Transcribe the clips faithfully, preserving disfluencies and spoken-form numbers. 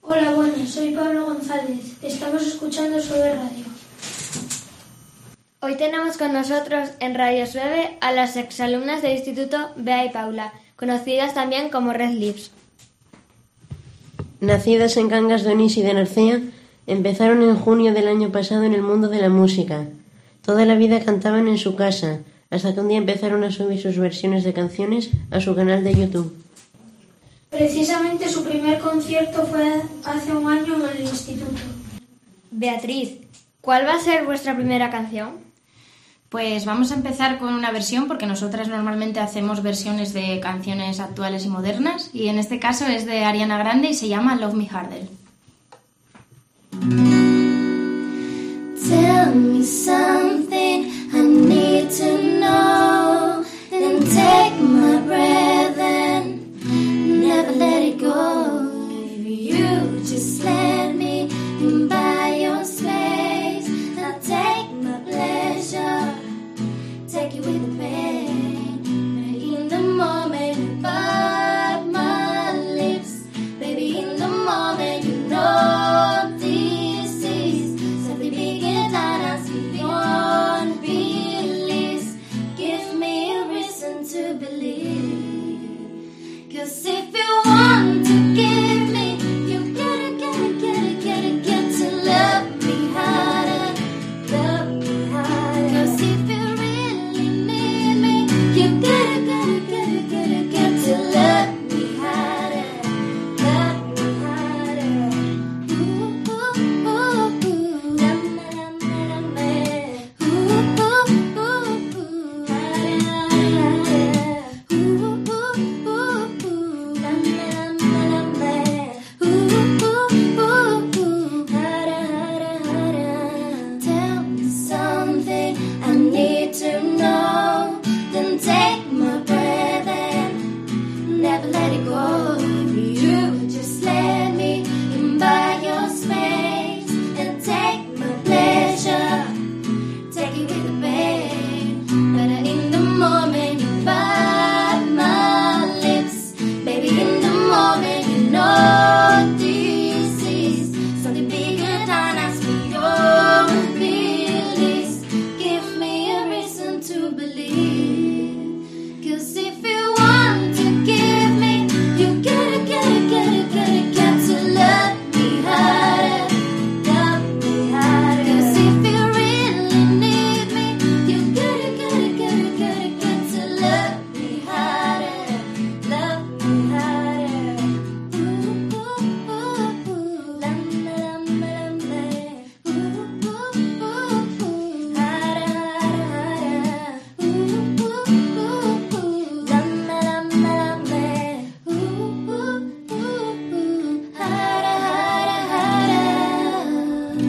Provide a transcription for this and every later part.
Hola, buenas, soy Pablo González. Estamos escuchando Sueve Radio. Hoy tenemos con nosotros en Radio Sueve a las exalumnas del Instituto Bea y Paula, conocidas también como Red Lips. Nacidas en Cangas de Onís y de Narcea, empezaron en junio del año pasado en el mundo de la música. Toda la vida cantaban en su casa, hasta que un día empezaron a subir sus versiones de canciones a su canal de YouTube. Precisamente su primer concierto fue hace un año en el instituto. Beatriz, ¿cuál va a ser vuestra primera canción? Pues vamos a empezar con una versión, porque nosotras normalmente hacemos versiones de canciones actuales y modernas, y en este caso es de Ariana Grande y se llama Love Me Harder. Tell me something I need to know, then take my breath and never let it go. If you just let me in by your space, I'll take my pleasure, take it with the pain. But in the moment you bite my lips, baby, in the moment you know this is something big and that's beyond beliefs. Give me a reason to believe, 'cause if you want to give me, you gotta, gotta, gotta, gotta get to love me harder, love me harder. 'Cause if you really need me, you gotta, gotta, gotta, gotta get to love me harder, love me harder. Ooh, ooh, ooh, ooh, la la la la la. Ooh, ooh, ooh, ooh, harder, harder. Ooh, ooh, ooh, ooh, la la la la la. Ooh, ooh, ooh, ooh, harder, harder, harder. Tell me something I need to know, then take my breath and never let it go. You just let me in by your space and take my pleasure, take it with the pain. But in the moment you bite my lips, baby, in the moment you know this is something bigger than us beyond beliefs. Give me a reason to believe, 'cause if you want to give me, you gotta, gotta, gotta, gotta get to love me harder, love me harder. 'Cause if you really need me, you gotta, gotta, gotta, gotta get to love me harder, love me harder. Ooh, ooh, ooh, ooh, la la la la la. Ooh, ooh, ooh, ooh, harder, harder, harder. Ooh, ooh, ooh, ooh, la la la la la. Ooh, ooh, ooh, ooh, harder, harder, harder.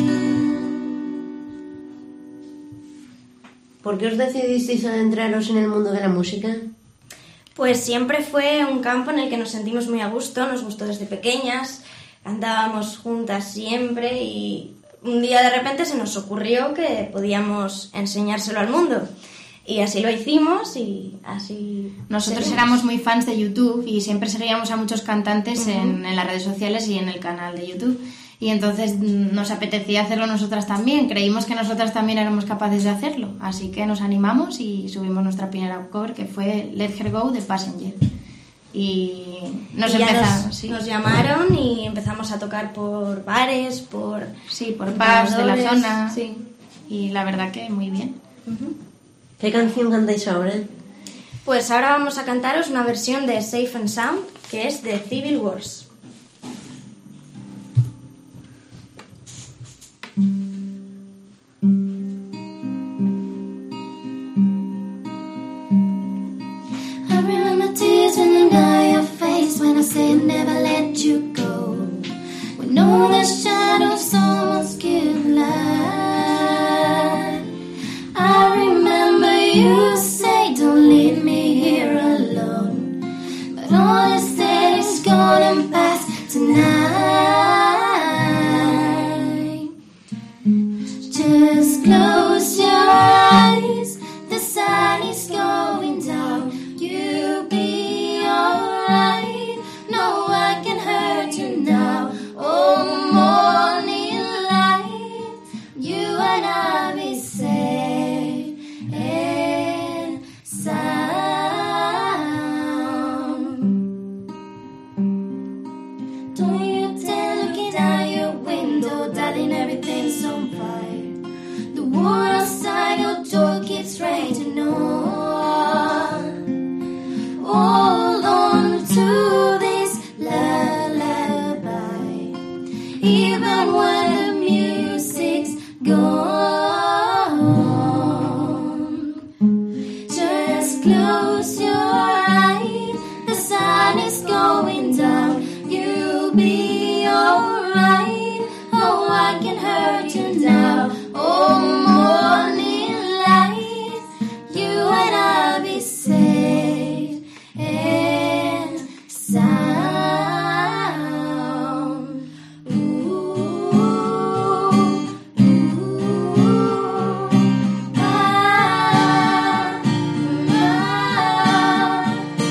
¿Por qué os decidisteis adentraros en el mundo de la música? Pues siempre fue un campo en el que nos sentimos muy a gusto, nos gustó desde pequeñas, cantábamos juntas siempre y un día de repente se nos ocurrió que podíamos enseñárselo al mundo. Y así lo hicimos y así... Nosotros seguimos. éramos muy fans de YouTube y siempre seguíamos a muchos cantantes en, en las redes sociales y en el canal de YouTube. Y entonces mm, nos apetecía hacerlo nosotras también. Creímos que nosotras también éramos capaces de hacerlo. Así que nos animamos y subimos nuestra primera cover, que fue Let Her Go de Passenger. Y nos Y ya empezamos, nos, sí. nos llamaron y empezamos a tocar por bares, por... Sí, por pubs de la paradores, zona. Sí. Y la verdad que muy bien. Ujú. ¿Qué canción cantáis ahora? Pues ahora vamos a cantaros una versión de Safe and Sound, que es de Civil Wars. I remember tears running down your face when I said never let you go. When all the shadows almost give light. I remember you say don't leave me here alone. But all you said is gone and past tonight. Just close your eyes, the sun is going down. You'll be alright, no one can hurt you now. Oh, then everything's on fire. The war outside your door keeps raging on. Hold on to this lullaby, even when the music's gone. Just close your eyes, the sun is going down. You'll be alright. Oh, I can hurt you now. Oh, morning light, you and I'll be safe and sound. Ooh, ooh, ah, ah,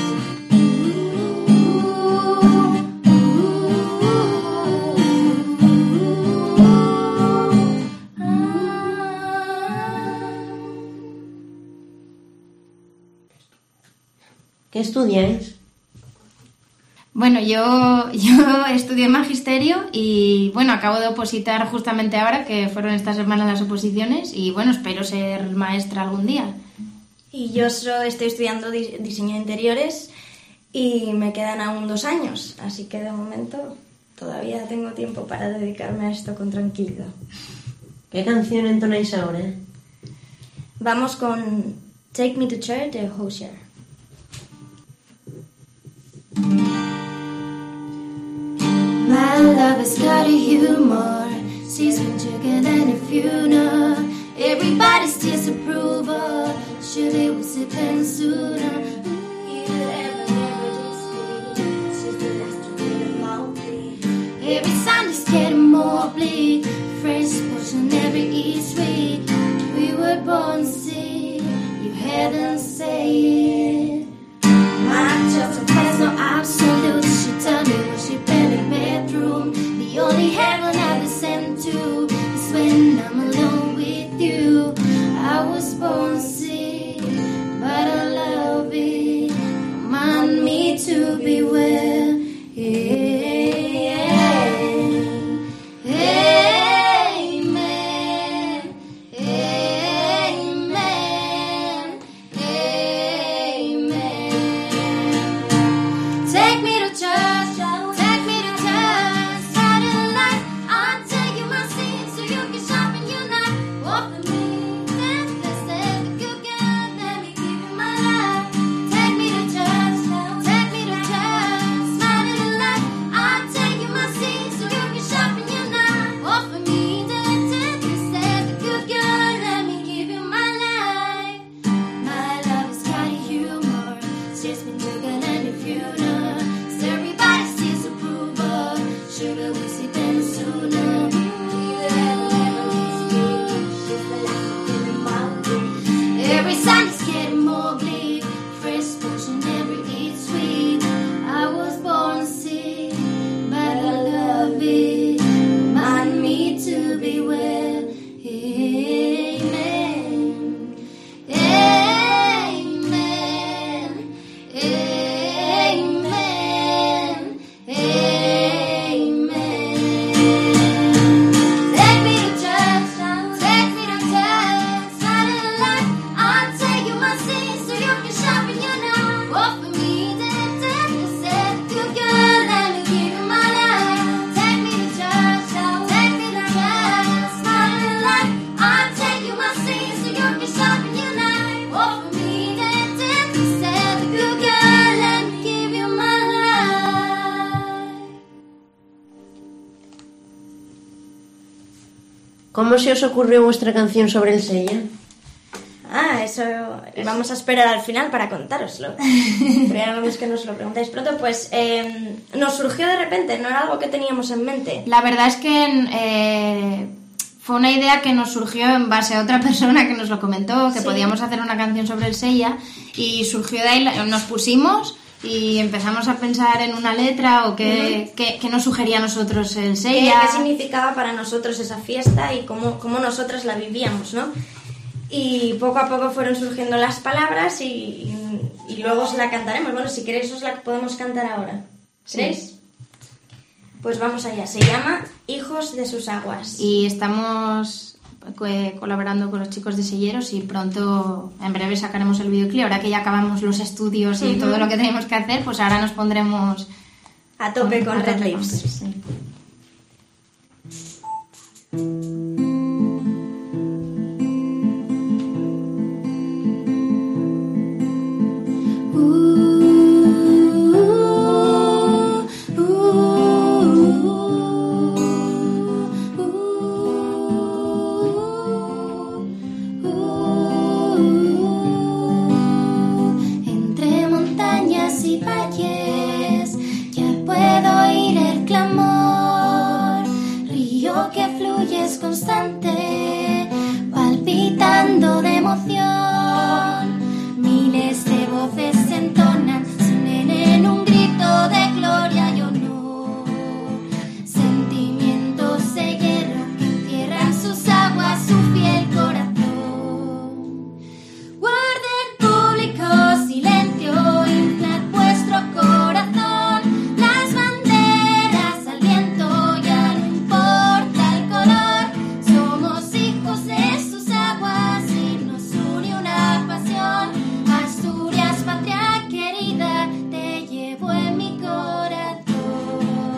¿Qué estudiáis? Bueno, yo, yo estudié magisterio y bueno, acabo de opositar justamente ahora, que fueron esta semana las oposiciones, y bueno, espero ser maestra algún día. Y yo so- estoy estudiando di- diseño de interiores y me quedan aún dos años, así que de momento todavía tengo tiempo para dedicarme a esto con tranquilidad. ¿Qué canción entonáis ahora? Vamos con Take Me to Church de Hozier. My love has got a humor. She's been checking and if you know everybody's disapproval. Should it was it been sooner? Every Sunday's getting more bleak. Fresh pushing every east week. We were born to see you hadn't say it. My just a place, no absolute. She tell me when she been in bedroom. The only heaven I descend to is when I'm alone with you. I was born sick, but I love it. Remind me to be well. Yeah. Amen. Amen. Amen. Take me to church, take me to church. Saturday night, I'll take you my seat so you can shop in your night. Walk with me, dance, let's say the good girl, let me give you my life. Take me to church, take me to church. Saturday night, I'll take you my seat so you can shop in your night. Walk with me, dance, let's say the good girl, let me give you my life. My love has got a humor. She's been looking at the funeral. So everybody's disapproval. Sugar we see them sooner. Every Sunday's getting more bleak. Fresh potion every each week. I was born sick, but I love it. Remind me to be well. Amen. Amen. Amen. Amen. Take me to church, take me to church. Saturday night, I'll take you my seat so you can shop in your night. Walk with me, dance, dance, said good girl, let me give you my life. Take me to church, take me to church. Saturday night, I'll take you my seat so you can shop in your night. Walk with me, dance, dance, said good girl, let me give you my life. ¿Cómo se os ocurrió vuestra canción sobre el Sella? Ah, eso vamos a esperar al final para contároslo. Pero ya vemos que nos lo preguntáis pronto. Pues eh, nos surgió de repente, no era algo que teníamos en mente. La verdad es que eh, fue una idea que nos surgió en base a otra persona que nos lo comentó, que Sí. podíamos hacer una canción sobre el Sella, y surgió de ahí, la- nos pusimos y empezamos a pensar en una letra o qué, qué, qué nos sugería a nosotros el ¿Qué, Sella. qué significaba para nosotros esa fiesta y cómo, cómo nosotras la vivíamos, ¿no? Y poco a poco fueron surgiendo las palabras y, y, y luego os la cantaremos. Bueno, si queréis os la podemos cantar ahora. ¿Queréis? Pues vamos allá, se llama Hijos de sus aguas. Y estamos eh, colaborando con los chicos de Selleros y pronto, en breve, sacaremos el videoclip. Ahora que ya acabamos los estudios y uh-huh. todo lo que tenemos que hacer, pues ahora nos pondremos a tope con, con Red Lips. Sí. Constante, palpitando de emoción, miles de voces se entonan, se unen en un grito de gloria y honor, sentimientos de hierro que encierran sus aguas, su fiel corazón. Guarden público silencio, inflad vuestro corazón, las banderas al viento, ya no importa el color. Somos hijos de sus aguas y nos une una pasión. Asturias, patria querida, te llevo en mi corazón.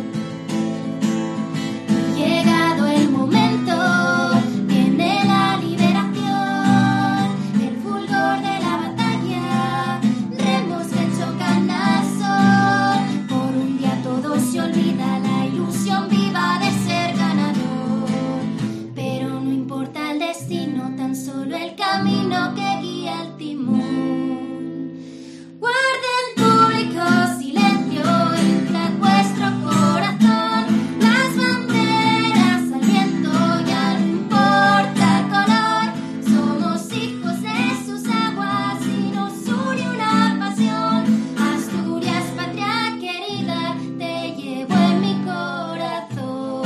Llegado el momento, viene la liberación, el fulgor de la batalla, remos que chocan al sol. Por un día todo se olvida, la ilusión viva de ser ganador. Pero no importa el destino, tan solo el camino que guía el timón. Guarden público silencio, inflad vuestro corazón, las banderas al viento, ya no importa el color. Somos hijos de sus aguas y nos une una pasión. Asturias, patria querida, te llevo en mi corazón.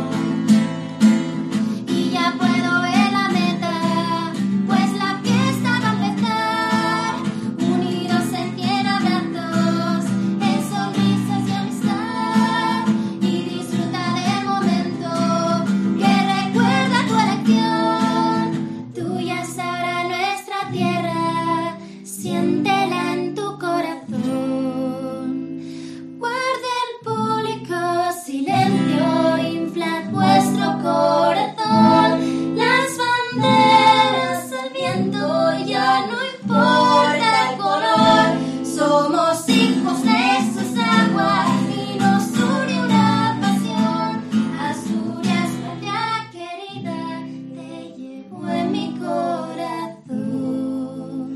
Y ya puedo ver la meta, pues la fiesta va a empezar. Unidos en cien abrazos, en sonrisas y amistad. Y disfruta del momento que recuerda tu elección. Tuya será nuestra tierra, siéntela en tu corazón. Guarden público silencio, inflad vuestro corazón, las banderas al viento, ya no importa el color. Somos hijos de sus aguas y nos une una pasión. Asturias, patria querida, te llevo en mi corazón.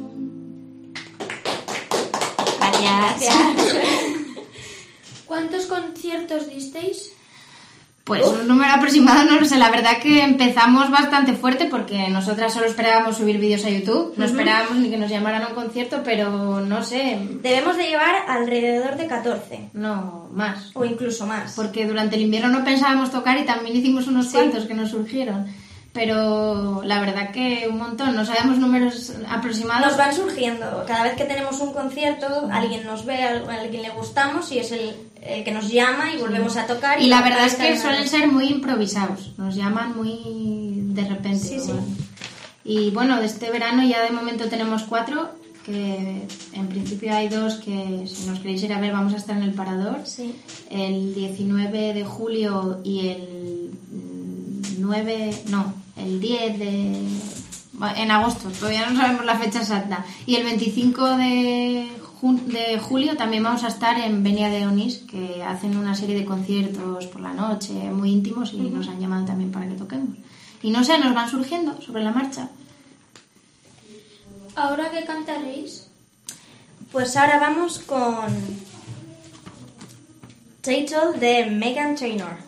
Gracias. ¿Cuántos conciertos disteis? Pues un número aproximado no lo sé, la verdad que empezamos bastante fuerte porque nosotras solo esperábamos subir vídeos a YouTube, no esperábamos ni que nos llamaran a un concierto, pero no sé, Debemos de llevar alrededor de catorce no más. o incluso más. Porque durante el invierno no pensábamos tocar y también hicimos unos cuantos que nos surgieron. Pero la verdad que un montón, no sabemos números aproximados. Nos van surgiendo. Cada vez que tenemos un concierto, alguien nos ve, a alguien le gustamos y es el, el que nos llama y volvemos a tocar. Y la verdad es tocar que suelen ser muy improvisados, nos llaman muy de repente. Sí, sí. Bueno. Y bueno, de este verano ya de momento tenemos cuatro, que en principio hay dos que si nos queréis ir a ver vamos a estar en el Parador. Sí. El diecinueve de julio y el nueve, no, el diez de... en agosto, todavía no sabemos la fecha exacta. Y el veinticinco de, jun- de julio también vamos a estar en Benia de Onís, que hacen una serie de conciertos por la noche muy íntimos y uh-huh. nos han llamado también para que toquemos. Y no sé, nos van surgiendo sobre la marcha. ¿Ahora qué cantaréis? Pues ahora vamos con Title de Meghan Trainor.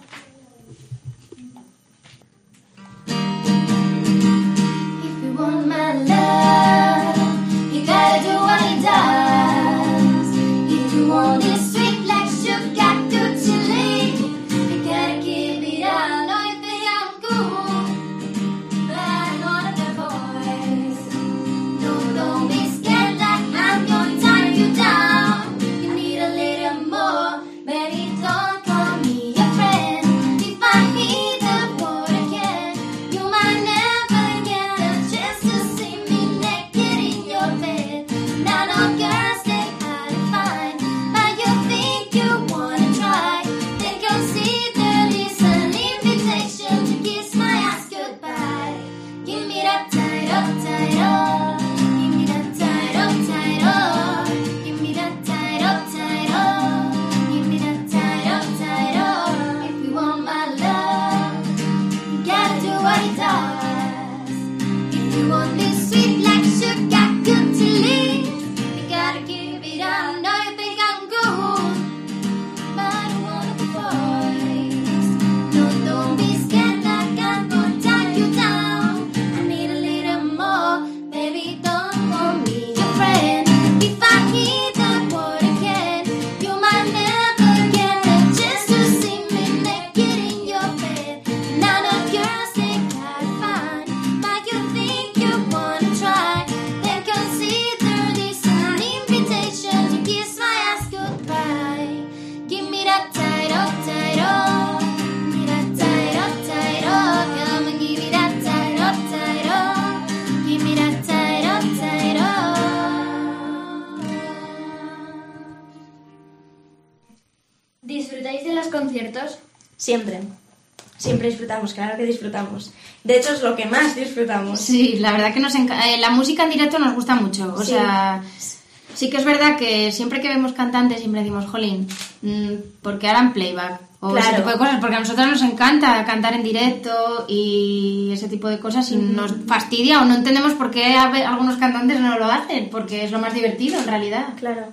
If you want my love, you gotta do what he does. If you want it sweet like sugar to chili, you gotta give it up. No, you think I'm cool, but I'm one of the boys. No, don't be scared like I'm gonna tie you down. You need a little more, baby, don't call me afraid. conciertos? Siempre. Siempre disfrutamos, claro que disfrutamos. De hecho, es lo que más disfrutamos. Sí, la verdad que nos encanta. Eh, la música en directo nos gusta mucho. O Sí. sea, sí que es verdad que siempre que vemos cantantes siempre decimos, jolín, mmm, porque harán playback o Claro. ese tipo de cosas, porque a nosotros nos encanta cantar en directo y ese tipo de cosas y Mm. nos fastidia o no entendemos por qué a ve- algunos cantantes no lo hacen, porque es lo más divertido en realidad. Claro.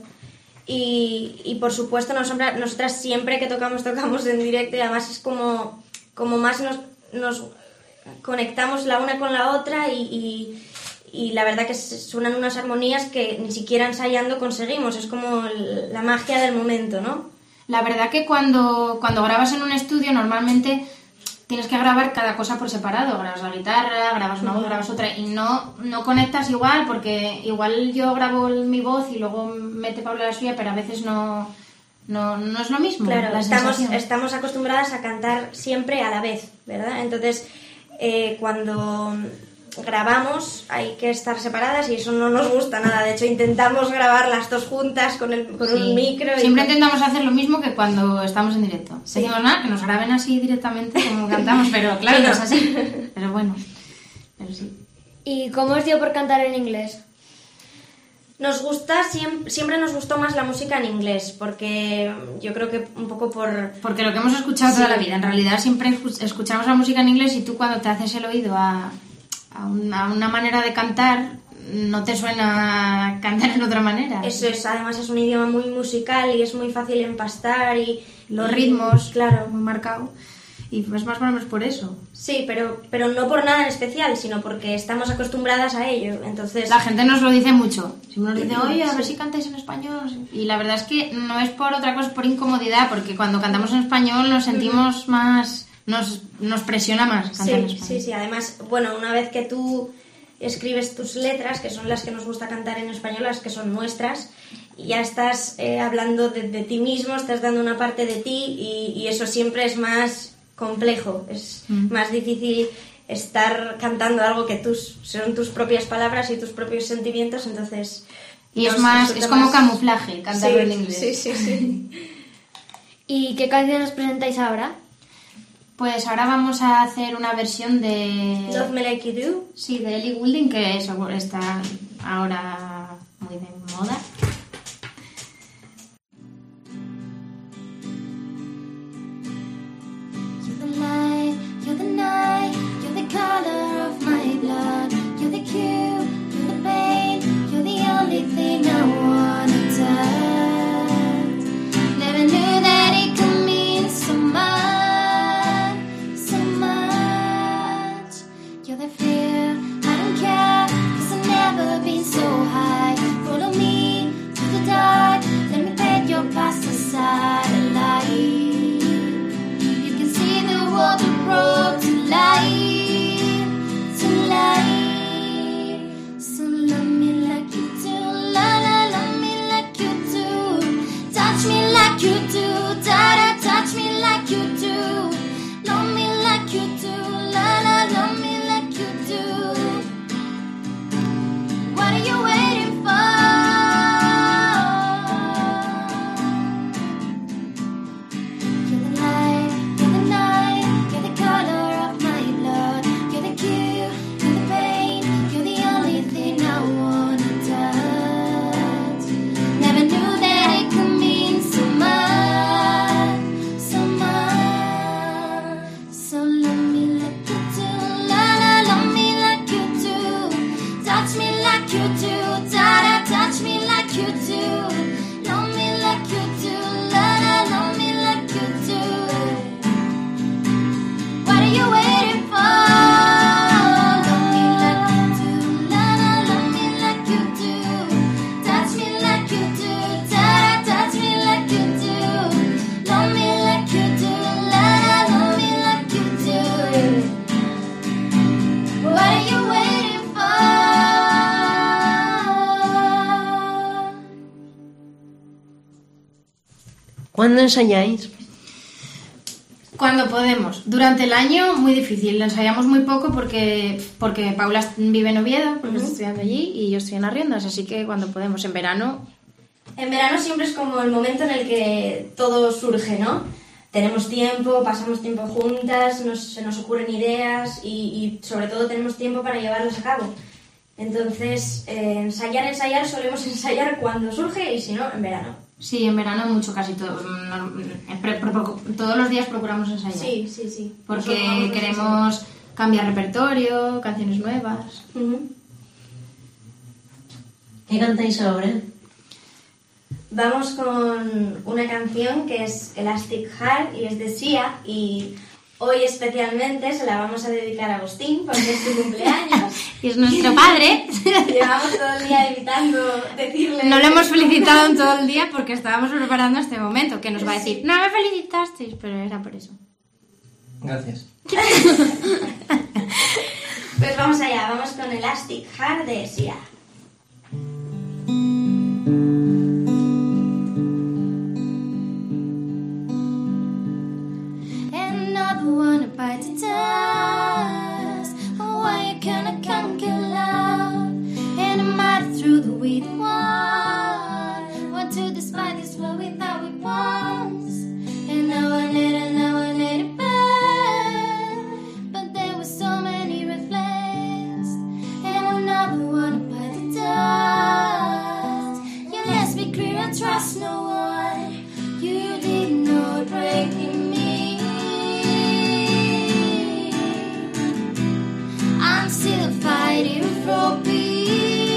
Y, y por supuesto, nosotras, nosotras siempre que tocamos, tocamos en directo y además es como, como más nos, nos conectamos la una con la otra y, y, y la verdad que suenan unas armonías que ni siquiera ensayando conseguimos. Es como el- la magia del momento, ¿no? La verdad que cuando, cuando grabas en un estudio normalmente tienes que grabar cada cosa por separado. Grabas la guitarra, grabas una voz, grabas otra y no, no conectas igual porque igual yo grabo el- mi voz y luego mete Paula la suya, pero a veces no, no, no es lo mismo. Claro, la estamos, sensación. estamos acostumbradas a cantar siempre a la vez, ¿verdad? Entonces, eh, cuando grabamos hay que estar separadas y eso no nos gusta nada. De hecho, intentamos grabar las dos juntas con, el, con Sí. un micro. y Siempre con- intentamos hacer lo mismo que cuando estamos en directo. Sí. Decimos, nada, que nos graben así directamente como cantamos, pero claro, Sí, no no. es así. Pero bueno, pero sí. ¿Y cómo os dio por cantar en inglés? Nos gusta, siempre, siempre nos gustó más la música en inglés, porque yo creo que un poco por... Porque lo que hemos escuchado toda Sí. la vida, en realidad siempre escu- escuchamos la música en inglés y tú cuando te haces el oído a, a, una, a una manera de cantar, no te suena cantar en otra manera. Eso es, además es un idioma muy musical y es muy fácil empastar y... Los y- ritmos, Claro. muy marcado. Y es más o menos por eso. Sí, pero, pero no por nada en especial, sino porque estamos acostumbradas a ello. Entonces, La gente nos lo dice mucho. Siempre nos dice, oye, a ver si cantáis en español. Y la verdad es que no es por otra cosa, es por incomodidad, porque cuando cantamos en español nos sentimos más... Nos, nos presiona más cantar en sí, español. sí, sí. Además, bueno, una vez que tú escribes tus letras, que son las que nos gusta cantar en español, las que son nuestras, ya estás eh, hablando de, de ti mismo, estás dando una parte de ti y, y eso siempre es más complejo, es Mm. más difícil estar cantando algo que tus, son tus propias palabras y tus propios sentimientos, entonces... Y es nos más, resulta es como más- camuflaje cantarlo Sí, en inglés. Sí, sí, sí. ¿Y qué canción os presentáis ahora? Pues ahora vamos a hacer una versión de... Love Me Like You Do. Sí, de Ellie Goulding, que seguro está ahora muy de moda. You're the light, you're the night, you're the color of my blood. You're the cue, you're the pain, you're the only thing I wanna touch. Never knew that it could mean so much, so much. You're the fear, I don't care, 'cause I've never been so high. Follow me through the dark, let me put your past aside and light. You can see the world broke to light, to light. So love me like you do, la la, love me like you do. Touch me like you do, da da, touch me like you do. Love me like you do, la la, love me like you do. What are you waiting for? You're the light, you're the night, you're the color of my blood. You're the cue, you're the pain, you're the only thing I wanna touch. Never knew that it could mean so much, so much. So love me like you do, la la, love me like you do. Touch me like you do, da da, touch me like you do. Love me like you do, la la, love me like you do. What are you waiting for? Love me like you do, la la, love me like you do. Touch me like you do, da da, touch me like you do. Love me like you do, la la, love me like you do. What are you waiting for? ¿Cuándo ensayáis? Cuando podemos. Durante el año, muy difícil. Lo ensayamos muy poco porque, porque Paula vive en Oviedo, porque está estudiando allí, y yo estoy en Arriendas, así que cuando podemos. En verano, En verano siempre es como el momento en el que todo surge, ¿no? tenemos tiempo, pasamos tiempo juntas, nos, se nos ocurren ideas y, y sobre todo tenemos tiempo para llevarlos a cabo. Entonces, eh, ensayar, ensayar, solemos ensayar cuando surge y si no, en verano. Sí, en verano mucho, casi todo. No, pre, pre, todos los días procuramos ensayar. Sí, sí, sí. Porque queremos cambiar repertorio, canciones nuevas. Uh-huh. ¿Qué cantáis ahora? Vamos con una canción que es Elastic Heart y es de Sia, y hoy especialmente se la vamos a dedicar a Agustín porque es su cumpleaños. Y es nuestro padre. Llevamos todo el día evitando decirle... No lo hemos felicitado en todo el día porque estábamos preparando este momento, que nos va a decir, no me felicitasteis, pero era por eso. Gracias. Pues vamos allá, vamos con Elastic Heart de Sia. Another one to bite the dust. Oh, why you cannot conquer love? And I'm out through the weed one. Want to despite this world without we once. And now I need it, now I need it back. But there were so many red flags. And another one to bite the dust. Yeah, let's be clear, I trust no one. You did not break me. I'm still fighting for peace.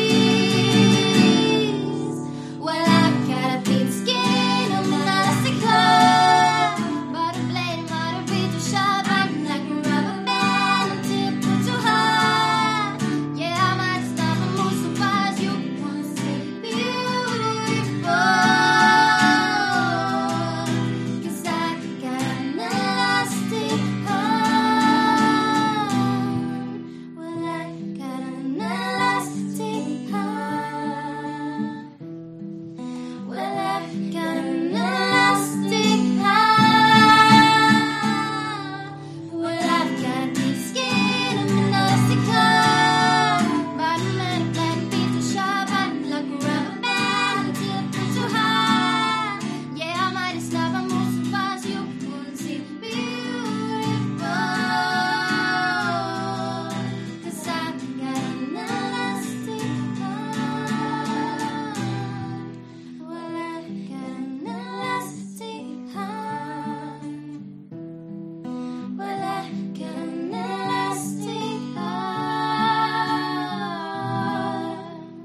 Well, I've got a thin skin, I'm elastic heart, but a blade might be too sharp. I'm like a rubber band until it puts too hard. Yeah, I might stop and move so fast. You want to stay beautiful, 'cause I've got an elastic heart. Well, I've got an elastic heart. Well, I've got an elastic heart. Well, I've got the skin of an elastic heart, but I'm not like be too sharp. I'm like a rubber band until it puts too high. Yeah, I might stop and move so fast. You won't see beautiful, 'cause I've got an elastic heart. Well, I've got an elastic heart. Well, I've got an elastic heart.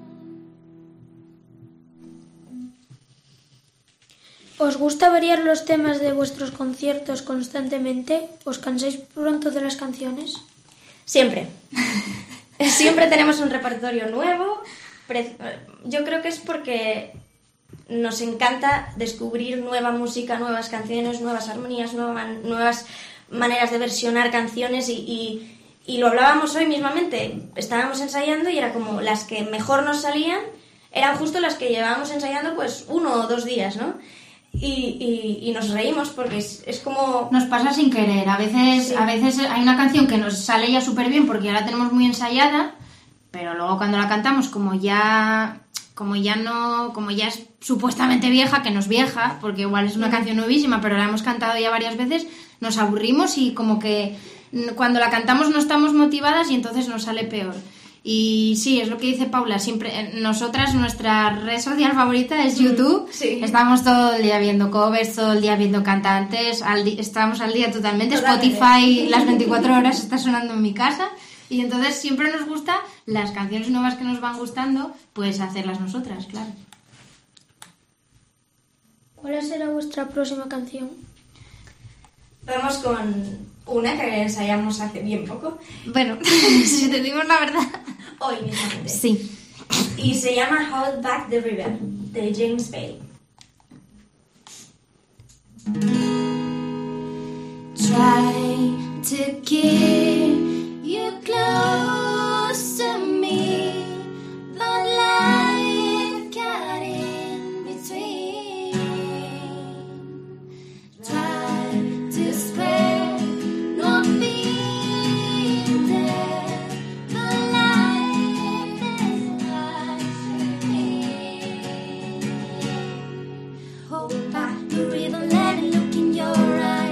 ¿Os gusta variar los temas de vuestros conciertos constantemente? ¿Os cansáis pronto de las canciones? Siempre. Siempre tenemos un repertorio nuevo. Pre- Yo creo que es porque nos encanta descubrir nueva música, nuevas canciones, nuevas armonías, nueva man- nuevas maneras de versionar canciones y, y, y lo hablábamos hoy mismamente. Estábamos ensayando y era como las que mejor nos salían eran justo las que llevábamos ensayando pues uno o dos días, ¿no? Y, y, y nos reímos porque es, es como... Nos pasa sin querer. A veces, Sí. a veces hay una canción que nos sale ya súper bien porque ya la tenemos muy ensayada, pero luego cuando la cantamos, como ya, como ya no, como ya es supuestamente vieja, que no es vieja, porque igual es una canción nuevísima, pero la hemos cantado ya varias veces, nos aburrimos y como que cuando la cantamos no estamos motivadas y entonces nos sale peor. Y sí, es lo que dice Paula, siempre nosotras, nuestra red social favorita es YouTube. Sí. Estamos todo el día viendo covers, todo el día viendo cantantes, al di- estamos al día totalmente. Totalmente. Spotify las veinticuatro horas está sonando en mi casa y entonces siempre nos gusta las canciones nuevas que nos van gustando, pues hacerlas nosotras, claro. ¿Cuál será vuestra próxima canción? Vamos con una que ensayamos hace bien poco, Bueno, si te digo la verdad. hoy mismamente. Sí. Y se llama Hold Back the River, de James Bay. Try to keep you close to me, but life got in between. Try to spread no being there, but life is life for me. Hold back the river, let it look in your eyes.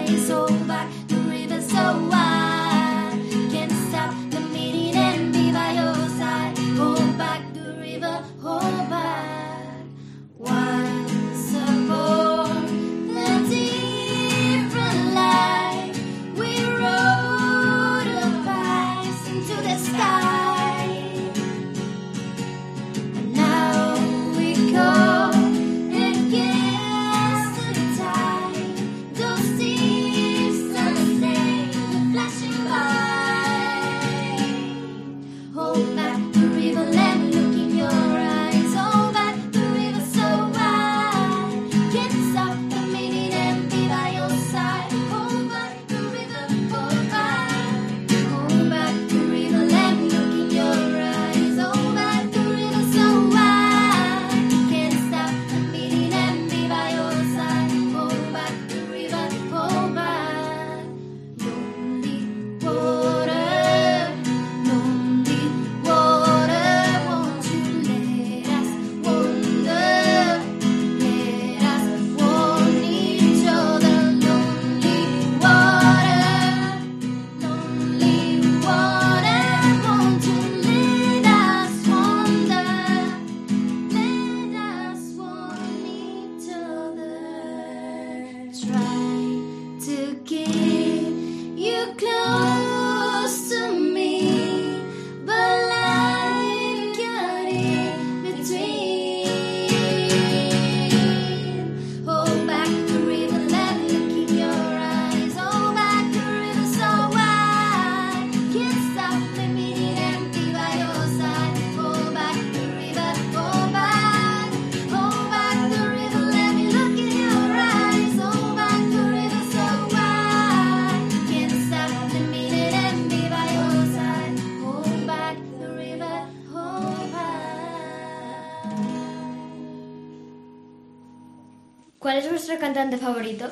¿cuál es vuestro cantante favorito?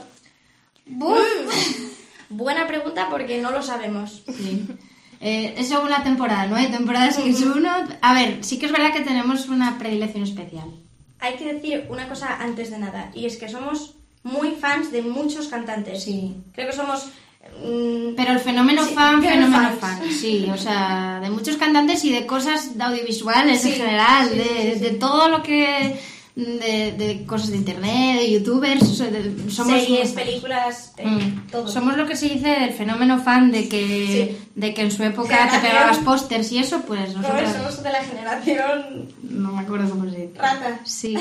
Buena pregunta porque no lo sabemos. Sí. Eh, es según la temporada, ¿no? Hay temporadas que es uno... A ver, sí que es verdad que tenemos una predilección especial. Hay que decir una cosa antes de nada, y es que somos muy fans de muchos cantantes. Sí. Creo que somos... mmm, Pero el fenómeno sí, fan, girl fenómeno fans. fan, sí, o sea, de muchos cantantes y de cosas de audiovisuales Sí, en general, sí, de, sí, sí, de sí. todo lo que... De, de cosas de internet, de youtubers, o sea, de- somos... series, películas, eh, Mm. todo. Somos lo que se dice del fenómeno fan, de que, Sí. de que en su época Generación. te pegabas pósters y eso, pues No, nosotros... somos de la generación No me acuerdo cómo se dice. rata. Sí.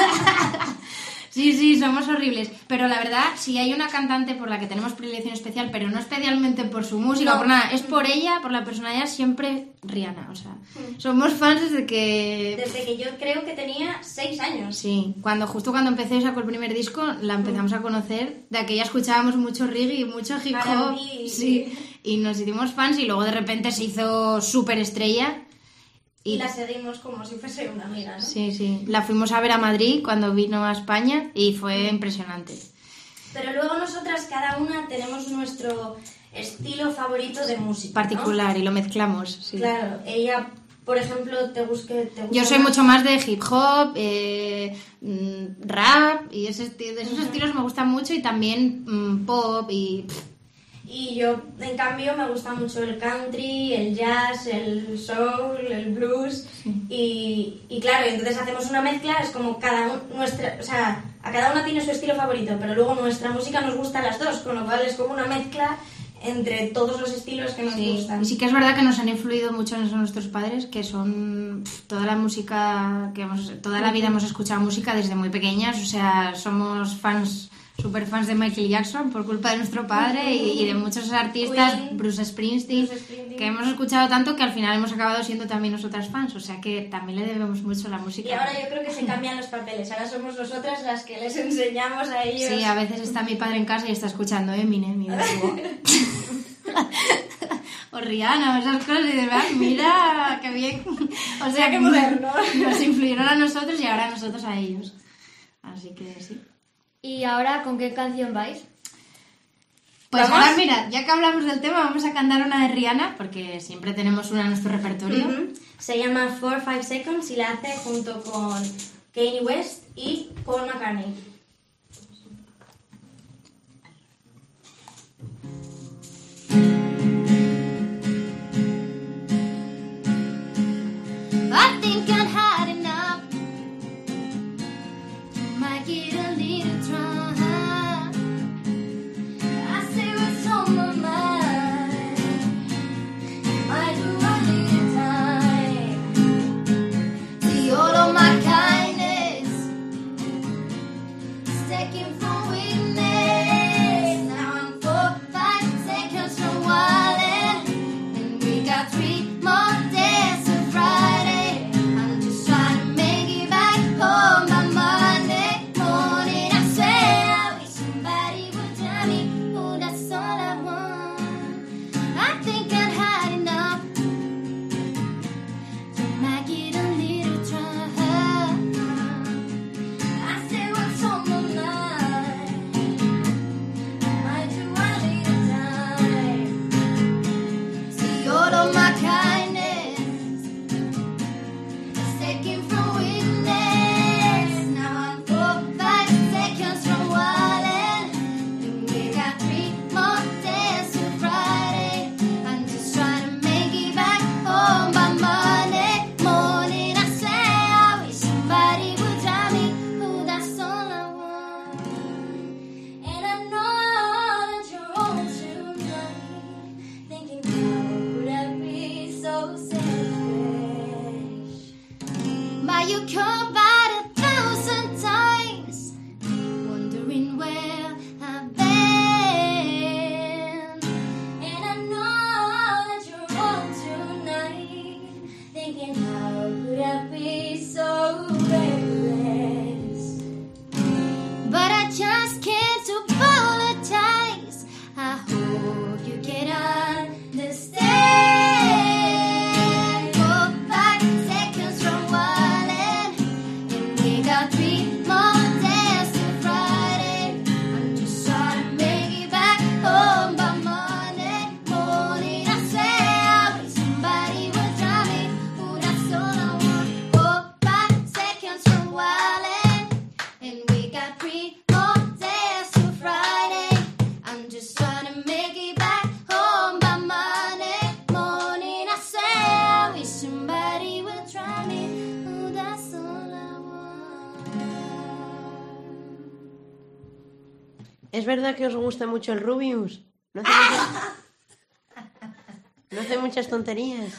Sí, sí, somos horribles. Pero la verdad, si hay una cantante por la que tenemos predilección especial, pero no especialmente por su música, No. por nada, es por ella, por la personalidad, siempre Rihanna. O sea, somos fans desde que... Desde que yo creo que tenía seis años. Sí, cuando justo cuando empecé y sacó el primer disco, la empezamos a conocer, de aquella escuchábamos mucho reggae y mucho hip hop, R and B. sí, y nos hicimos fans y luego de repente se hizo súper estrella. Y la seguimos como si fuese una amiga, ¿no? Sí, sí. La fuimos a ver a Madrid cuando vino a España y fue impresionante. Pero luego nosotras cada una tenemos nuestro estilo favorito de música, ¿no? Particular y lo mezclamos, sí. Claro, ella, por ejemplo, te busque, te gusta Yo soy más- mucho más de hip hop, eh, mm, rap y ese esti- de esos estilos me gustan mucho y también mm, pop y... pff, Y yo, en cambio, me gusta mucho el country, el jazz, el soul, el blues. Y, y claro, entonces hacemos una mezcla, es como cada un, nuestra, o sea, a cada una tiene su estilo favorito, pero luego nuestra música nos gusta a las dos, con lo cual es como una mezcla entre todos los estilos que nos Sí, gustan. y sí que es verdad que nos han influido mucho en eso nuestros padres, que son pf, toda la música que hemos, toda la vida hemos escuchado música desde muy pequeñas, o sea, somos fans, super fans de Michael Jackson por culpa de nuestro padre y, y de muchos artistas, Queen, Bruce Springsteen, Bruce Springsteen. que hemos escuchado tanto que al final hemos acabado siendo también nosotras fans, o sea que también le debemos mucho a la música. Y ahora yo creo que se cambian los papeles, ahora somos nosotras las que les enseñamos a ellos. Sí, a veces está mi padre en casa y está escuchando Eminem y digo... o Rihanna o esas cosas y de verdad, mira, qué bien. O sea, qué moderno. Nos influyeron a nosotros y ahora nosotros a ellos. Así que sí. ¿Y ahora con qué canción vais? Pues ¿Vamos? ahora mira, ya que hablamos del tema, vamos a cantar una de Rihanna, porque siempre tenemos una en nuestro repertorio. Ujú. Se llama four five seconds y la hace junto con Kanye West y Paul McCartney. I think I'd had enough. Might get a little drunk. I say what's on my mind. I do a little time. See all of my kindness is taken from witness. Now I'm four, five seconds from wildin', and we got three more days till Friday. I'm just trying to make it back home by Monday morning. I swear I wish somebody would tell me, oh, that's all I want. I think I'd had enough. You might get a little drunk. I say what's on my mind. I do a little time. See all of my kindness is taken from witness. Now I'm four, five seconds from wildin', and we got three more days till Friday. I'm just trying to make it back home by Monday morning. I swear I wish somebody would tell me, oh, that's all I want. And I know that you're on tonight, thinking how could I be so selfish? But you come back a thousand times, wondering where I've been. And I know that you're on tonight, thinking how could I be so reckless? But I just can't apologize. I hope you can understand. Four, five seconds from wildin', and we got three more days till Friday. verdad que os gusta mucho el Rubius? ¿No hace, muchas... ¿No hace muchas tonterías?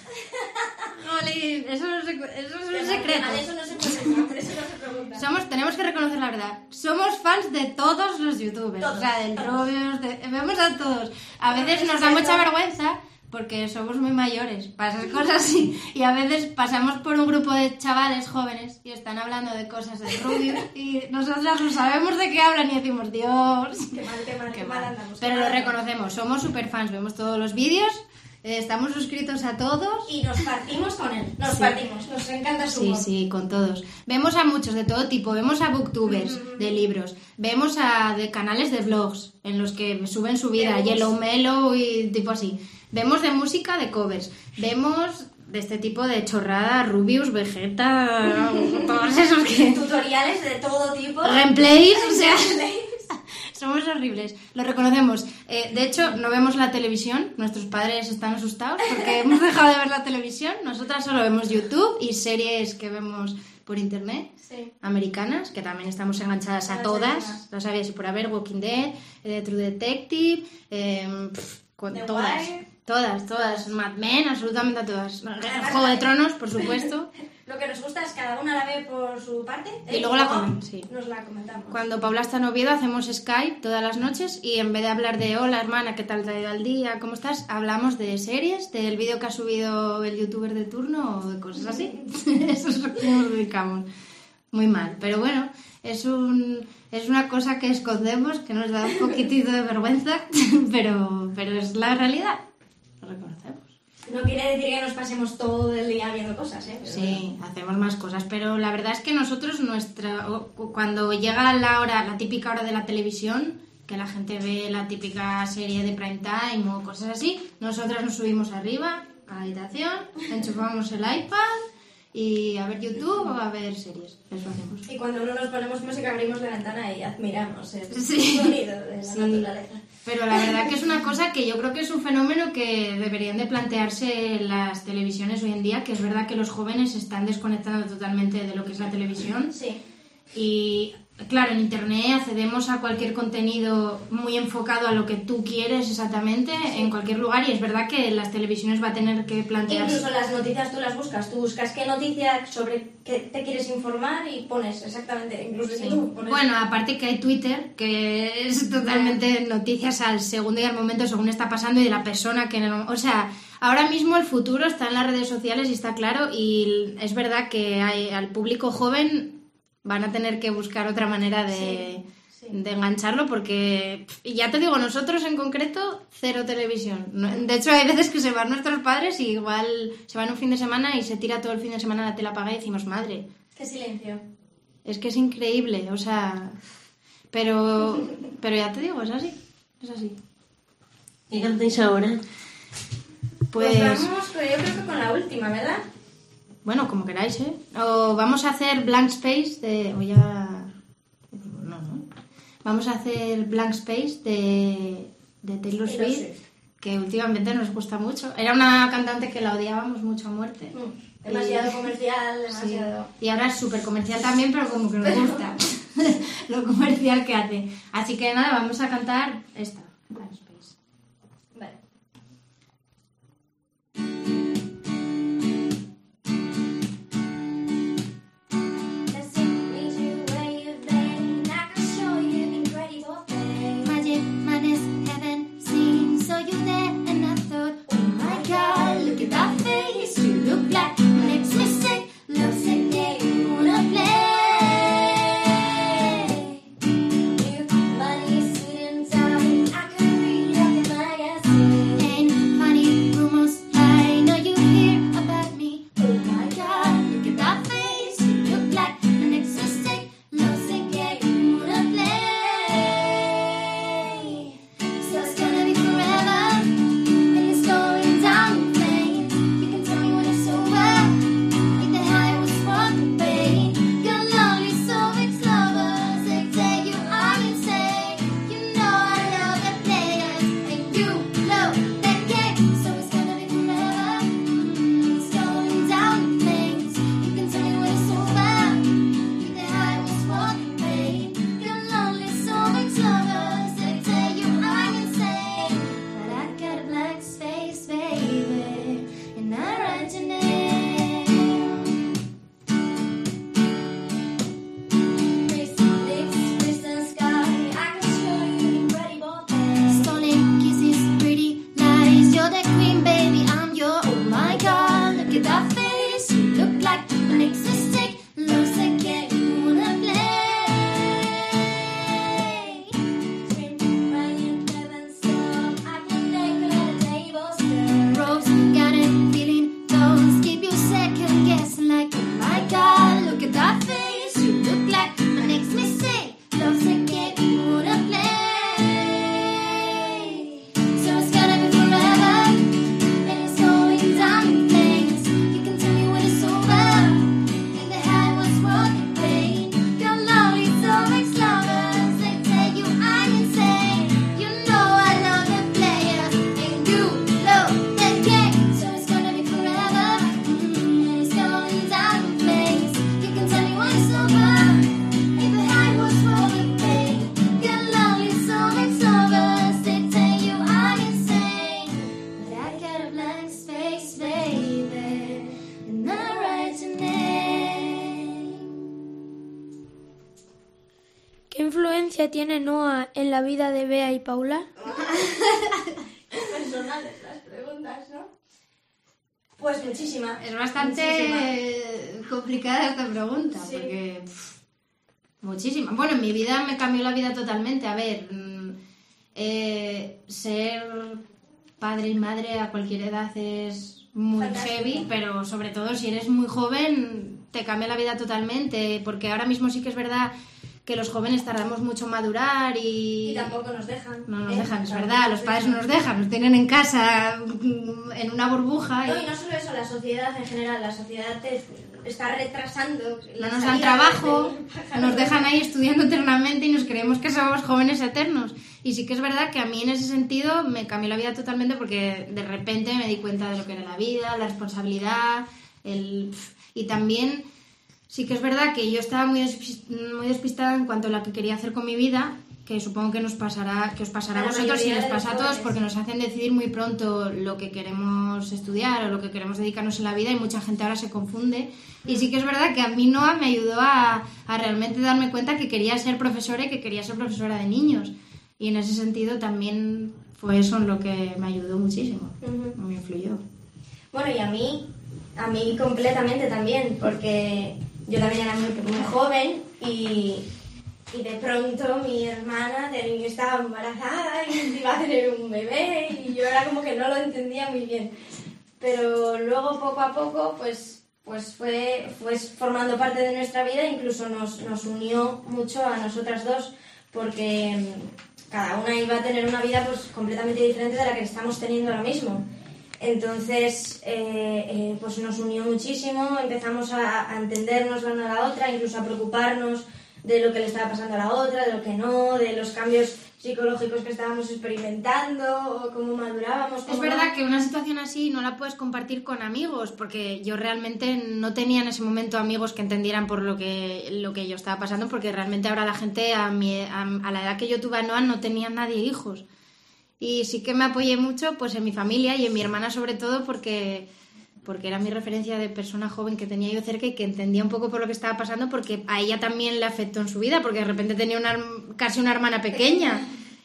Jolín, eso, no se, eso es un secreto. Eso no se pregunta, por eso no se pregunta. Somos, tenemos que reconocer la verdad. Somos fans de todos los youtubers. Todos, o sea, del todos. Rubius, de, vemos a todos. A veces nos da mucha vergüenza porque somos muy mayores para esas cosas así. Y a veces pasamos por un grupo de chavales jóvenes y están hablando de cosas del Rubius y nosotras no sabemos de qué hablan y decimos, Dios. Qué mal, qué mal, qué mal andamos. Pero lo reconocemos, somos super fans, vemos todos los vídeos. Eh, estamos suscritos a todos. Y nos partimos con él. Nos Sí. partimos. Nos encanta su Sí, humor. sí, con todos. Vemos a muchos de todo tipo. Vemos a booktubers de libros. Vemos a de canales de vlogs en los que suben su vida. Vemos- Yellow Mellow y tipo así. Vemos de música, de covers. Vemos de este tipo de chorrada, Rubius, Vegeta, todos esos que... Tutoriales de todo tipo. Gameplays, o sea... Somos horribles, lo reconocemos. Eh, de hecho, no vemos la televisión. Nuestros padres están asustados porque hemos dejado de ver la televisión. Nosotras solo vemos YouTube y series que vemos por internet, Sí. americanas, que también estamos enganchadas a Las todas. americanas. Lo sabías y por haber, Walking Dead, eh, True Detective, eh, pf, con The todas. Wire. Todas, todas. Mad Men, absolutamente a todas. Además, Juego de la- Tronos, por supuesto. Lo que nos gusta es cada una la ve por su parte. Y ¿eh? luego la comen, sí. Nos la comentamos. Cuando Paula está en Oviedo hacemos Skype todas las noches y en vez de hablar de hola hermana, ¿qué tal te ha ido el día? ¿Cómo estás? Hablamos de series, del vídeo que ha subido el youtuber de turno o de cosas así. Eso es lo que nos dedicamos. Muy mal, pero bueno, es un es una cosa que escondemos, que nos da un poquitito de vergüenza, pero, pero es la realidad. Lo reconocemos. No quiere decir que nos pasemos todo el día viendo cosas, ¿eh? Pero Sí, hacemos más cosas, pero la verdad es que nosotros, nuestra o- cuando llega la hora, la típica hora de la televisión, que la gente ve la típica serie de prime time o cosas así, nosotras nos subimos arriba a la habitación, enchufamos el iPad y a ver YouTube o a ver series. Eso hacemos. Y cuando no nos ponemos música abrimos la ventana y admiramos el Sí. sonido de la Sí. naturaleza. Pero la verdad que es una cosa que yo creo que es un fenómeno que deberían de plantearse las televisiones hoy en día, que es verdad que los jóvenes se están desconectando totalmente de lo que es la televisión. Sí. Y claro, en internet accedemos a cualquier contenido muy enfocado a lo que tú quieres exactamente en cualquier lugar y es verdad que las televisiones va a tener que plantearse. Incluso las noticias tú las buscas. Tú buscas qué noticia sobre qué te quieres informar y pones exactamente. Incluso si tú pones... Bueno, aparte que hay Twitter, que es totalmente noticias al segundo y al momento según está pasando y de la persona que en el momento... O sea, ahora mismo el futuro está en las redes sociales y está claro y es verdad que hay, al público joven van a tener que buscar otra manera de, Sí, sí. de engancharlo porque, y ya te digo, nosotros en concreto, cero televisión. No- De hecho, hay veces que se van nuestros padres y igual se van un fin de semana y se tira todo el fin de semana la tele apagada y decimos, madre, Qué silencio. es que es increíble, o sea, pero, pero ya te digo, es así, es así. ¿Qué cantáis ahora? Pues, Pues vamos, pues yo creo que con la última, ¿verdad? bueno, como queráis, ¿eh? O vamos a hacer Blank Space de... O ya... No, no. Vamos a hacer Blank Space de, de Taylor Taylor Swift, Swift. que últimamente nos gusta mucho. Era una cantante que la odiábamos mucho a muerte. Mm, demasiado comercial, Sí. demasiado... Y ahora es súper comercial también, pero como que nos gusta lo comercial que hace. Así que nada, vamos a cantar esta, Blank Space. Vale. Let's take me to where you've been. I can show you incredible things. Magic, madness, heaven seen. Saw you there and I thought, oh my god, look at that face. You look like makes me sick. Looks like they wanna play. You, money, suit and tie. I could read influencia tiene Noa en la vida de Bea y Paula? Personales las preguntas, ¿no? Pues muchísima. Es bastante muchísima. complicada esta pregunta, sí. porque... Pff, muchísima. Bueno, en mi vida me cambió la vida totalmente. A ver, eh, ser padre y madre a cualquier edad es muy Fantástico. heavy, pero sobre todo si eres muy joven te cambia la vida totalmente, porque ahora mismo sí que es verdad que los jóvenes tardamos mucho en madurar y... Y tampoco nos dejan. No nos ¿eh? dejan, es verdad, los padres no nos dejan, nos tienen en casa en una burbuja. No, y no solo eso, la sociedad en general, la sociedad te está retrasando. No nos dan trabajo, de... nos dejan ahí estudiando eternamente y nos creemos que somos jóvenes eternos. Y sí que es verdad que a mí en ese sentido me cambió la vida totalmente, porque de repente me di cuenta de lo que era la vida, la responsabilidad, el... y también... Sí que es verdad que yo estaba muy, muy despistada en cuanto a lo que quería hacer con mi vida, que supongo que nos pasará, que os pasará a vosotros y les pasa a todos, porque nos hacen decidir muy pronto lo que queremos estudiar o lo que queremos dedicarnos en la vida, y mucha gente ahora se confunde. Y sí que es verdad que a mí Noa me ayudó a, a realmente darme cuenta que quería ser profesora y que quería ser profesora de niños. Y en ese sentido también fue eso en lo que me ayudó muchísimo, uh-huh. me influyó. Bueno, y a mí, a mí completamente también, porque... Yo también era muy, muy joven y, y de pronto mi hermana estaba embarazada y iba a tener un bebé y yo era como que no lo entendía muy bien. Pero luego poco a poco pues, pues fue, fue formando parte de nuestra vida, incluso nos, nos unió mucho a nosotras dos, porque cada una iba a tener una vida pues completamente diferente de la que estamos teniendo ahora mismo. Entonces, eh, eh, pues nos unió muchísimo, empezamos a, a entendernos la una a la otra, incluso a preocuparnos de lo que le estaba pasando a la otra, de lo que no, de los cambios psicológicos que estábamos experimentando, o cómo madurábamos. Cómo es verdad no. que una situación así no la puedes compartir con amigos, porque yo realmente no tenía en ese momento amigos que entendieran por lo que, lo que yo estaba pasando, porque realmente ahora la gente, a, mi, a, a la edad que yo tuve a Noa, no tenía nadie hijos. Y sí que me apoyé mucho pues en mi familia y en mi hermana sobre todo, porque, porque era mi referencia de persona joven que tenía yo cerca y que entendía un poco por lo que estaba pasando, porque a ella también le afectó en su vida, porque de repente tenía una, casi una hermana pequeña.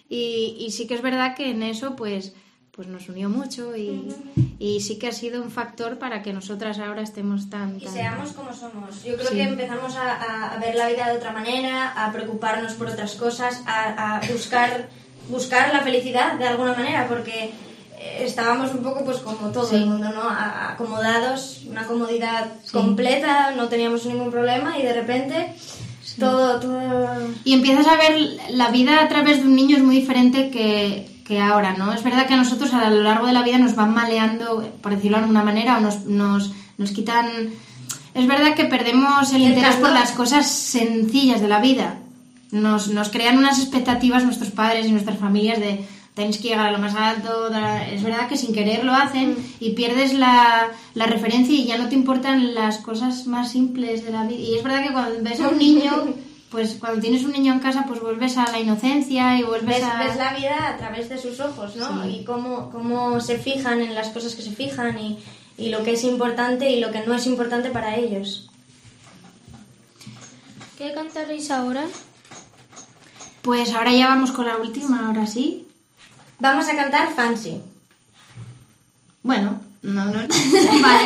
Y, y sí que es verdad que en eso pues, pues nos unió mucho y, y sí que ha sido un factor para que nosotras ahora estemos tan... Y tan... seamos como somos. Yo creo sí. que empezamos a, a ver la vida de otra manera, a preocuparnos por otras cosas, a, a buscar... buscar la felicidad de alguna manera, porque estábamos un poco pues como todo sí. el mundo, ¿no? Acomodados, una comodidad sí. completa, no teníamos ningún problema y de repente sí. todo, todo... Y empiezas a ver la vida a través de un niño es muy diferente que, que ahora, ¿no? Es verdad que a nosotros a lo largo de la vida nos van maleando, por decirlo de alguna manera, o nos, nos, nos quitan... Es verdad que perdemos el, el interés por las cosas sencillas de la vida. Nos, nos crean unas expectativas nuestros padres y nuestras familias de tenéis que llegar a lo más alto. Es verdad que sin querer lo hacen y pierdes la, la referencia y ya no te importan las cosas más simples de la vida. Y es verdad que cuando ves a un niño, pues cuando tienes un niño en casa, pues vuelves a la inocencia y vuelves ves, a... ves la vida a través de sus ojos, ¿no? Sí. Y cómo, cómo se fijan en las cosas que se fijan y, y lo que es importante y lo que no es importante para ellos. ¿Qué cantaréis ahora? Pues ahora ya vamos con la última, ahora sí. Vamos a cantar Fancy. Bueno, no, no. Vale.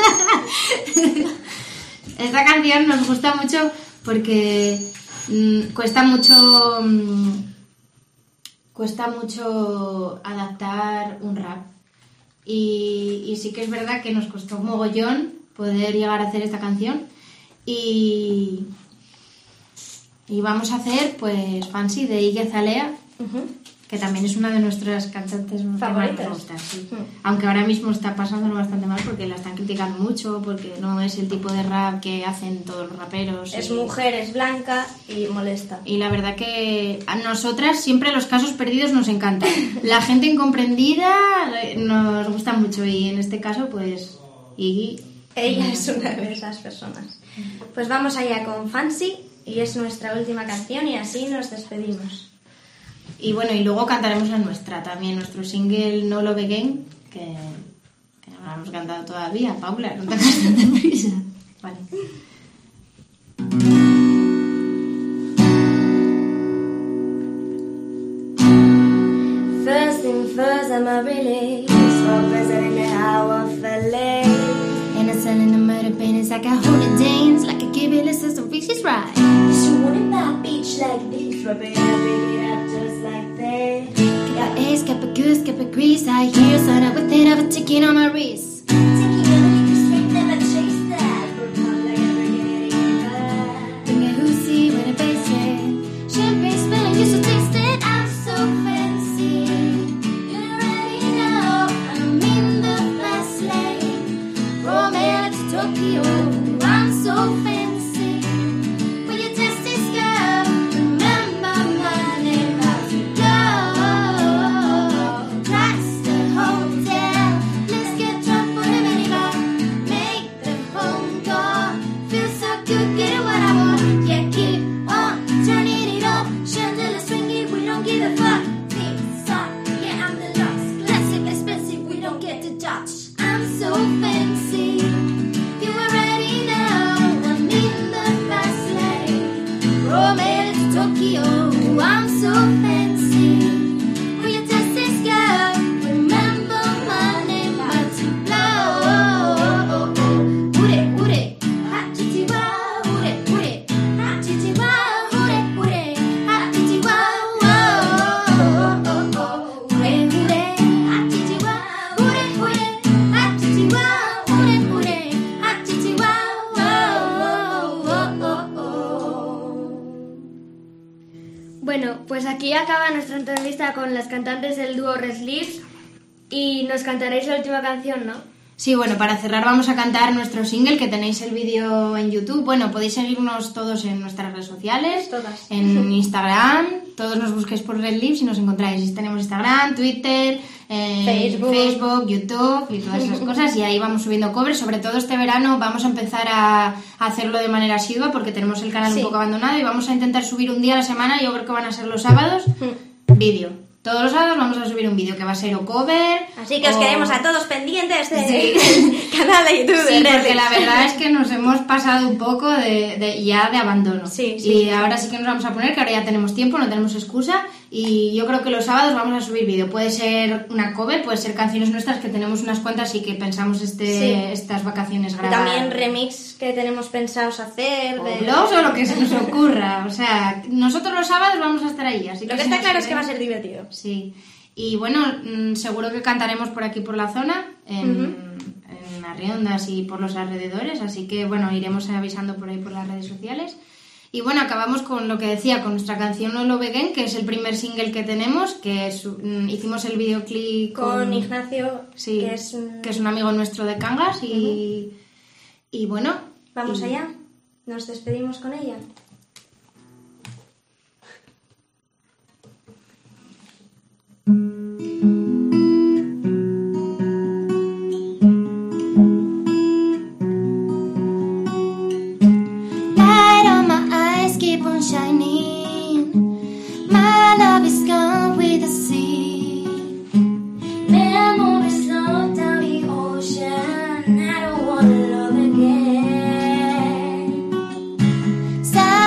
Esta canción nos gusta mucho porque mmm, cuesta mucho mmm, cuesta mucho adaptar un rap. Y, y sí que es verdad que nos costó un mogollón poder llegar a hacer esta canción. Y... Y vamos a hacer, pues, Fancy de Iggy Azalea, uh-huh. que también es una de nuestras cantantes favoritas. Que más nos gusta, sí. uh-huh. Aunque ahora mismo está pasándolo bastante mal porque la están criticando mucho, porque no es el tipo de rap que hacen todos los raperos. Es y... mujer, es blanca y molesta. Y la verdad que a nosotras siempre los casos perdidos nos encantan. La gente incomprendida nos gusta mucho y en este caso, pues, Iggy... Ella es una de esas personas. Pues vamos allá con Fancy. Y es nuestra última canción y así nos despedimos. Y bueno, y luego cantaremos la nuestra también, nuestro single No Love Again, que, que no lo hemos cantado todavía. Paula, no te hagas tanta prisa. Vale. furs Amaryllis, for president in our fillet. And I'm selling the murder paintings like I hold it Danes, like a kibble system, she's right. She wanted that beach like this, rub it up, baby, up just like that. Got A's, got a goose, got a grease, I hear sign up with it, I've a ticking on my wrist. Ticking on the street, never chase that, but come like ever getting back. Bring a hoosie with a bass head, champagne spilling, you should taste it, I'm so fancy. You already know, I'm in the fast lane, Romeo to Tokyo, I'm so fancy. When you test this girl, remember my name, how to go. That's the hotel. Let's get drunk for the minibar. Make the phone call. Feel so good, get what I want. Yeah, keep on turning it up. Chandelier swinging, we don't give a fuck. Peace up, yeah, I'm the lux. Classic, expensive, we don't get to touch. I'm so fancy. You already know I'm in the fast lane. Romeo to Tokyo, I'm so fancy. When you test this girl, remember my name, how to blow. Ure, ure, hachitiwa, ure, ure, hachitiwa, ure, ure, hachitiwa, ure, ure, hachitiwa, ure, ure, hachitiwa, ure, ure, hachitiwa, Bueno, pues aquí acaba nuestra entrevista con las cantantes del dúo Red Lips y nos cantaréis la última canción, ¿no? Sí, bueno, para cerrar vamos a cantar nuestro single, que tenéis el vídeo en YouTube. Bueno, podéis seguirnos todos en nuestras redes sociales. Todas. En Instagram, todos nos busquéis por Red Lips y nos encontráis. Tenemos Instagram, Twitter, eh, Facebook. Facebook, YouTube y todas esas cosas. Y ahí vamos subiendo covers. Sobre todo este verano vamos a empezar a, a hacerlo de manera asidua porque tenemos el canal Sí. un poco abandonado y vamos a intentar subir un día a la semana. Yo creo que van a ser los sábados, vídeo. Todos los sábados vamos a subir un vídeo que va a ser o cover. Así que os o- queremos a todos pendientes del Sí. canal de YouTube. Sí, de Red porque Lips. la verdad es que nos hemos pasado un poco de, de- ya de abandono. Sí, sí, y sí, ahora sí que nos vamos a poner, que ahora ya tenemos tiempo, no tenemos excusa. Y yo creo que los sábados vamos a subir vídeo. Puede ser una cover, puede ser canciones nuestras, que tenemos unas cuantas y que pensamos este, Sí. estas vacaciones Y grabar. también remix que tenemos pensados hacer. O De... blogs o lo que se nos ocurra. O sea, nosotros los sábados vamos a estar ahí. Así Lo que si está nos claro es que va a queréis- ser divertido. Sí. Y bueno, mm, seguro que cantaremos por aquí por la zona, en, en las Riondas y por los alrededores, así que bueno, iremos avisando por ahí por las redes sociales. Y bueno, acabamos con lo que decía, con nuestra canción No Lo Beguen, que es el primer single que tenemos, que es, mm, hicimos el videoclip Con, con, Ignacio, sí, que es un... que es un amigo nuestro de Cangas y, y bueno. Vamos y- allá. Nos despedimos con ella. Light on my eyes, keep on shining. My love is gone with the sea. Memories slow down the ocean. I don't wanna love again. Stop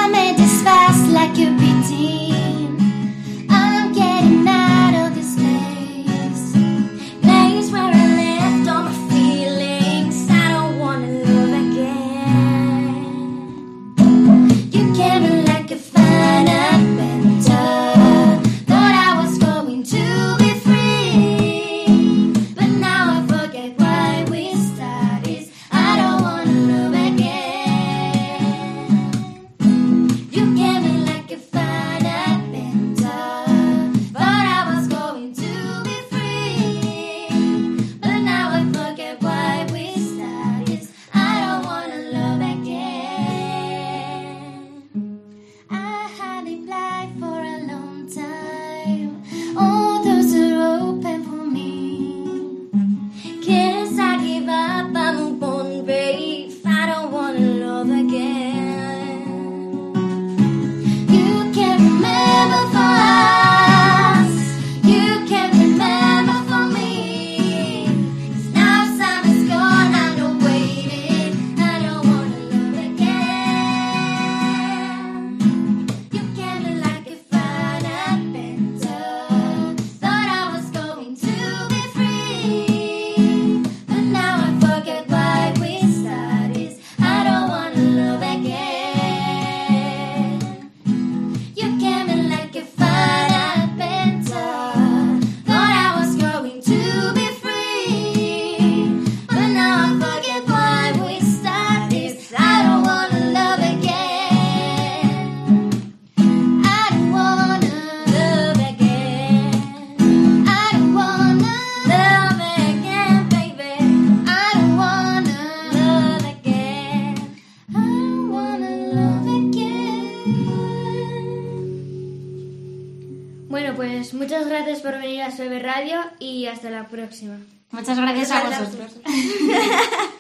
pues muchas gracias por venir a Sueve Radio y hasta la próxima. Muchas gracias a Muchas vosotros. gracias.